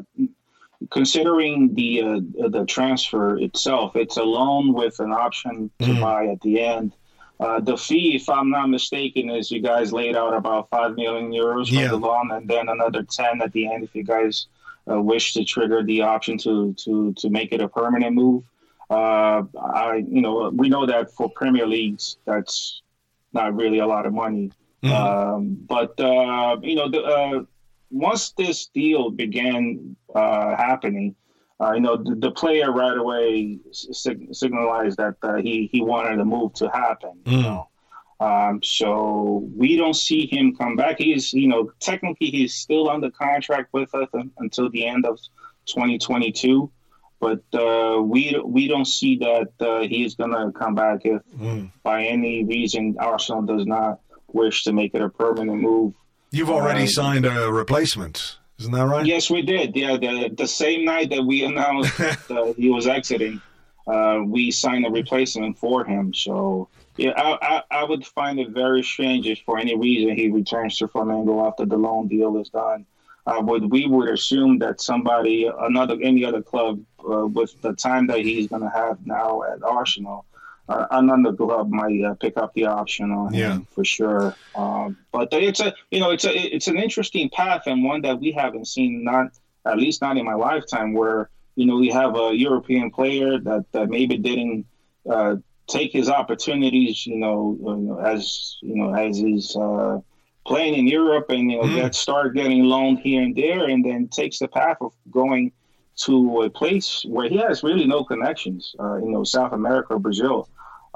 considering the uh, the transfer itself, it's a loan with an option to mm. buy at the end. Uh, the fee, if I'm not mistaken, is you guys laid out about five million euros for yeah. the loan, and then another ten at the end if you guys uh, wish to trigger the option to to to make it a permanent move. Uh, I, you know, we know that for Premier Leagues, that's not really a lot of money. Mm-hmm. Um, but uh, you know, the, uh, once this deal began uh, happening, uh, you know, the, the player right away sig- signalized that uh, he he wanted the move to happen. Mm. You know, um, so we don't see him come back. He's, you know, technically he's still under contract with us until the end of twenty twenty-two. But uh, we we don't see that uh, he's going to come back if, mm. by any reason, Arsenal does not wish to make it a permanent move. You've already uh, signed a replacement, isn't that right? Yes, we did. Yeah, the the same night that we announced that uh, he was exiting, uh, we signed a replacement for him. So, yeah, I, I I would find it very strange if for any reason he returns to Flamengo after the loan deal is done. Uh, would we would assume that somebody, another any other club, uh, with the time that he's going to have now at Arsenal, Uh, another club might uh, pick up the option on yeah. him for sure. Um, but it's a, you know, it's a, it's an interesting path and one that we haven't seen, not at least not in my lifetime, where you know we have a European player that, that maybe didn't uh, take his opportunities, you know, you know, as you know, as he's uh, playing in Europe and you know mm. get start getting loaned here and there, and then takes the path of going to a place where he has really no connections, uh, you know, South America or Brazil.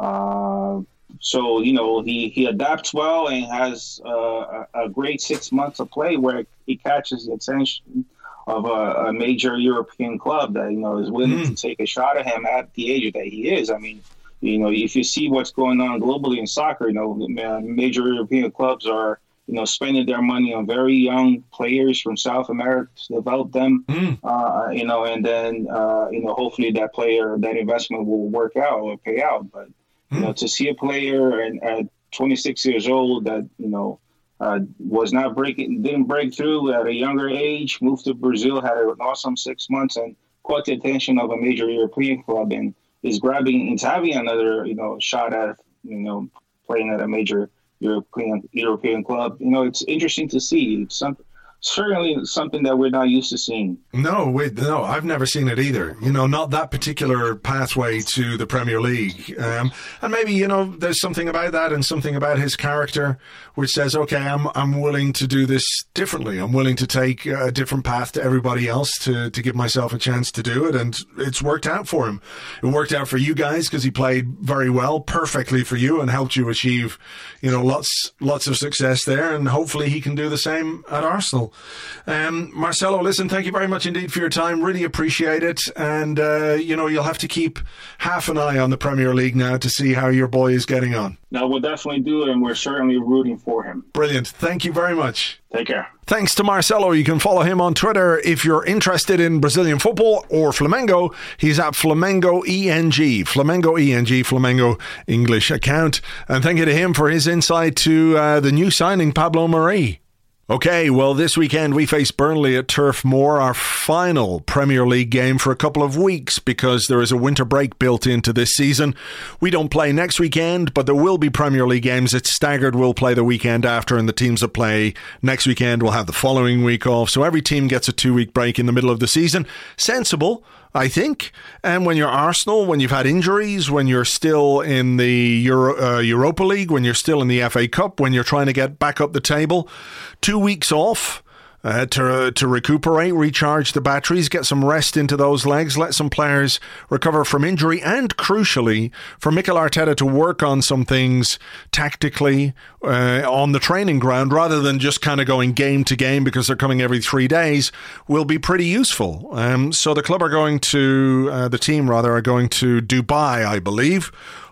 Uh, so, you know, he, he adapts well and has uh, a, a great six months of play where he catches the attention of a, a major European club that, you know, is willing mm. to take a shot at him at the age that he is. I mean, you know, if you see what's going on globally in soccer, you know, major European clubs are, you know, spending their money on very young players from South America to develop them, mm. uh, you know, and then, uh, you know, hopefully that player, that investment will work out or pay out. But, you mm. know, to see a player and at twenty-six years old that, you know, uh, was not breaking, didn't break through at a younger age, moved to Brazil, had an awesome six months and caught the attention of a major European club and is grabbing, is having another, you know, shot at, you know, playing at a major European European club. You know, it's interesting to see. It's some, certainly something that we're not used to seeing. No, wait, no, I've never seen it either. You know, not that particular pathway to the Premier League. Um, and maybe, you know, there's something about that and something about his character which says, okay, I'm I'm willing to do this differently. I'm willing to take a different path to everybody else to, to give myself a chance to do it. And it's worked out for him. It worked out for you guys because he played very well, perfectly for you, and helped you achieve, you know, lots lots of success there. And hopefully he can do the same at Arsenal. Um, Marcelo, listen, thank you very much indeed for your time. Really appreciate it. And, uh, you know, you'll have to keep half an eye on the Premier League now to see how your boy is getting on. No, we'll definitely do it, and we're certainly rooting for him. Brilliant. Thank you very much. Take care. Thanks to Marcelo. You can follow him on Twitter if you're interested in Brazilian football or Flamengo. He's at Flamengo E N G. Flamengo E N G, Flamengo English account. And thank you to him for his insight to uh, the new signing, Pablo Mari. Okay, well, this weekend we face Burnley at Turf Moor, our final Premier League game for a couple of weeks because there is a winter break built into this season. We don't play next weekend, but there will be Premier League games. It's staggered. We'll play the weekend after, and the teams that play next weekend will have the following week off. So every team gets a two-week break in the middle of the season. Sensible, I think. And when you're Arsenal, when you've had injuries, when you're still in the Euro, uh, Europa League, when you're still in the F A Cup, when you're trying to get back up the table, two weeks off uh, to uh, to recuperate, recharge the batteries, get some rest into those legs, let some players recover from injury, and crucially, for Mikel Arteta to work on some things tactically uh, on the training ground rather than just kind of going game to game because they're coming every three days will be pretty useful. Um, so the club are going to, uh, the team rather, are going to Dubai, I believe,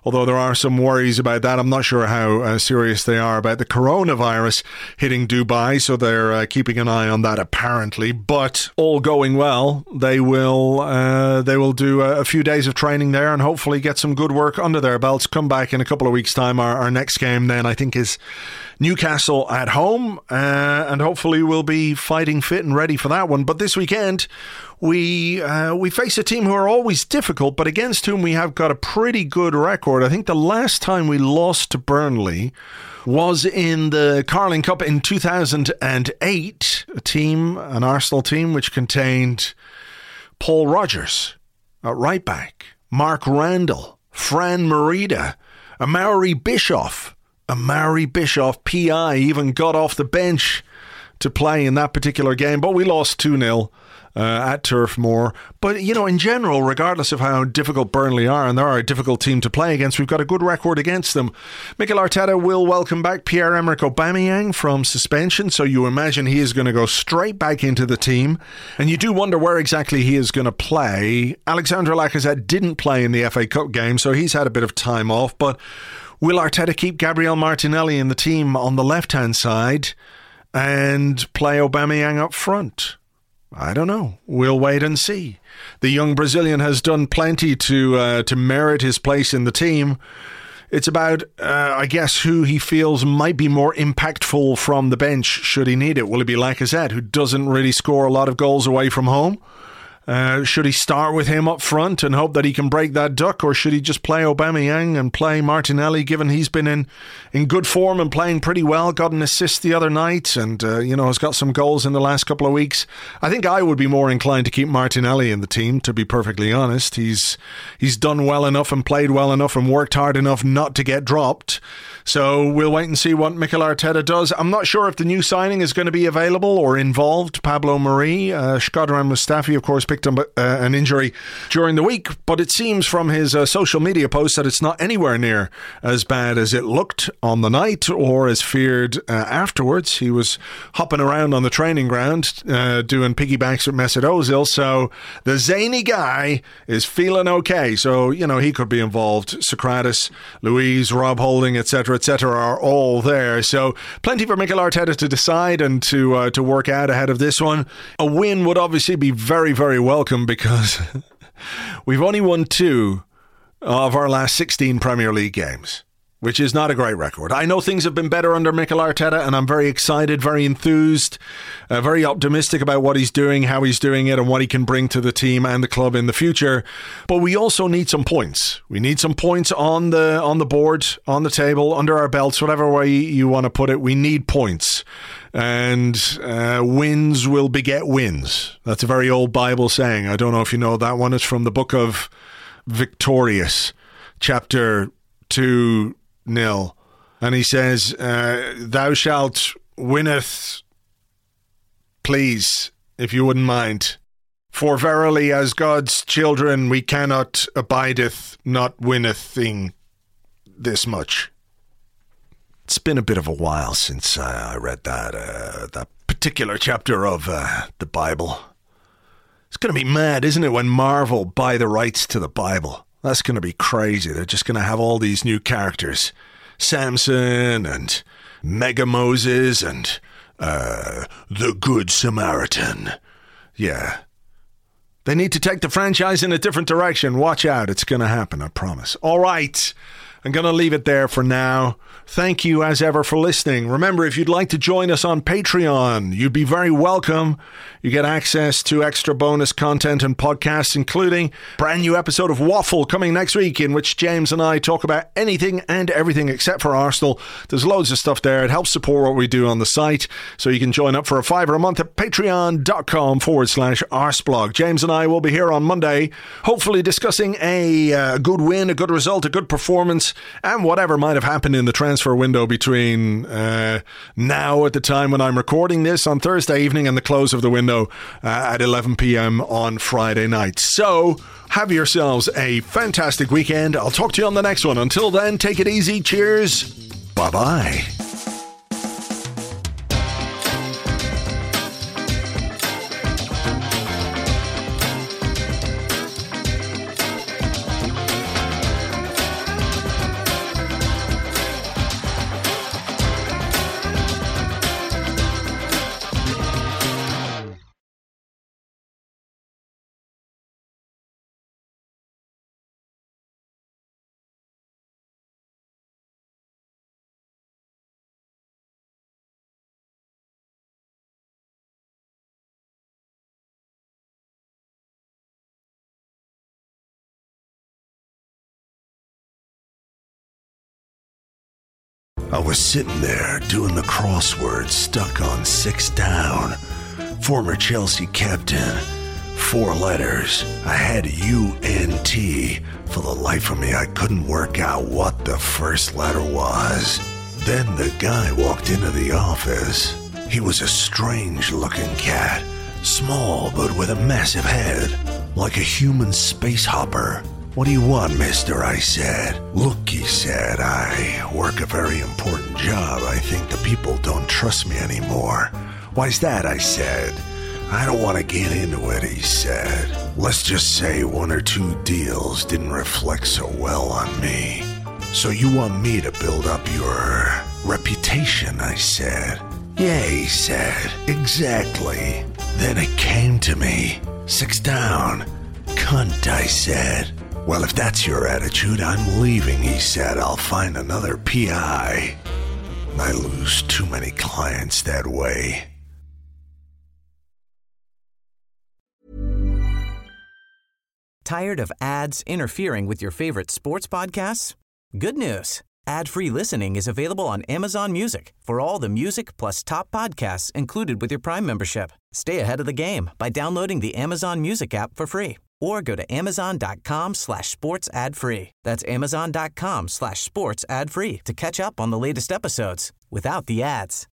although there are some worries about that. I'm not sure how uh, serious they are about the coronavirus hitting Dubai, so they're uh, keeping an eye on that apparently. But all going well, they will uh, they will do a, a few days of training there and hopefully get some good work under their belts. Come back in a couple of weeks' time. Our, our next game then, I think, is Newcastle at home, uh, and hopefully we'll be fighting fit and ready for that one. But this weekend, we uh, we face a team who are always difficult, but against whom we have got a pretty good record. I think the last time we lost to Burnley was in the Carling Cup in two thousand eight, a team, an Arsenal team, which contained Paul Rogers at right back, Mark Randall, Fran Merida, Amaury Bischoff. Amaury Bischoff, P I, even got off the bench to play in that particular game, but we lost two nil uh, at Turf Moor. But, you know, in general, regardless of how difficult Burnley are, and they are a difficult team to play against, we've got a good record against them. Mikel Arteta will welcome back Pierre-Emerick Aubameyang from suspension, so you imagine he is going to go straight back into the team, and you do wonder where exactly he is going to play. Alexandre Lacazette didn't play in the F A Cup game, so he's had a bit of time off, but will Arteta keep Gabriel Martinelli in the team on the left-hand side and play Aubameyang up front? I don't know. We'll wait and see. The young Brazilian has done plenty to uh, to merit his place in the team. It's about, uh, I guess, who he feels might be more impactful from the bench should he need it. Will it be Lacazette, who doesn't really score a lot of goals away from home? Uh, should he start with him up front and hope that he can break that duck, or should he just play Aubameyang and play Martinelli, given he's been in, in good form and playing pretty well, got an assist the other night and, uh, you know, has got some goals in the last couple of weeks? I think I would be more inclined to keep Martinelli in the team, to be perfectly honest. He's, he's done well enough and played well enough and worked hard enough not to get dropped. So we'll wait and see what Mikel Arteta does. I'm not sure if the new signing is going to be available or involved. Pablo Mari, uh, Shkodran Mustafi, of course, picked up uh, an injury during the week, but it seems from his uh, social media post that it's not anywhere near as bad as it looked on the night or as feared uh, afterwards. He was hopping around on the training ground uh, doing piggybacks with Mesut Ozil, so the zany guy is feeling okay. So, you know, he could be involved. Socrates, Luiz, Rob Holding, et cetera, et cetera, are all there. So plenty for Mikel Arteta to decide and to uh, to work out ahead of this one. A win would obviously be very, very welcome because we've only won two of our last sixteen Premier League games, which is not a great record. I know things have been better under Mikel Arteta, and I'm very excited, very enthused, uh, very optimistic about what he's doing, how he's doing it, and what he can bring to the team and the club in the future. But we also need some points. We need some points on the on the board, on the table, under our belts, whatever way you want to put it. We need points. And uh, wins will beget wins. That's a very old Bible saying. I don't know if you know that one. It's from the book of Victorious, chapter two, nil, and he says, uh, thou shalt winneth, please, if you wouldn't mind, for verily as God's children we cannot abideth not winneth thing this much. It's been a bit of a while since uh, I read that uh, that particular chapter of uh, the Bible. It's going to be mad, isn't it, when Marvel buy the rights to the Bible? That's going to be crazy. They're just going to have all these new characters. Samson and Mega Moses and uh, the Good Samaritan. Yeah. They need to take the franchise in a different direction. Watch out. It's going to happen, I promise. All right. I'm going to leave it there for now. Thank you, as ever, for listening. Remember, if you'd like to join us on Patreon, you'd be very welcome. You get access to extra bonus content and podcasts, including a brand new episode of Waffle coming next week, in which James and I talk about anything and everything except for Arsenal. There's loads of stuff there. It helps support what we do on the site, so you can join up for a fiver a month at patreon.com forward slash arseblog. James and I will be here on Monday, hopefully discussing a uh, good win, a good result, a good performance, and whatever might have happened in the transfer window between uh, now at the time when I'm recording this on Thursday evening and the close of the window uh, at eleven p.m. on Friday night. So have yourselves a fantastic weekend. I'll talk to you on the next one. Until then, take it easy. Cheers. Bye-bye. I was sitting there doing the crossword stuck on six down. Former Chelsea captain. Four letters. I had U N T. For the life of me, I couldn't work out what the first letter was. Then the guy walked into the office. He was a strange-looking cat. Small, but with a massive head. Like a human space hopper. What do you want, mister? I said. Look, he said, I work a very important job. I think the people don't trust me anymore. Why's that? I said. I don't want to get into it, he said. Let's just say one or two deals didn't reflect so well on me. So you want me to build up your reputation, I said. Yeah, he said. Exactly. Then it came to me. Six down. Cunt, I said. Well, if that's your attitude, I'm leaving, he said. I'll find another P I. I lose too many clients that way. Tired of ads interfering with your favorite sports podcasts? Good news. Ad-free listening is available on Amazon Music for all the music plus top podcasts included with your Prime membership. Stay ahead of the game by downloading the Amazon Music app for free or go to amazon.com slash sports ad free. That's amazon.com slash sports ad free to catch up on the latest episodes without the ads.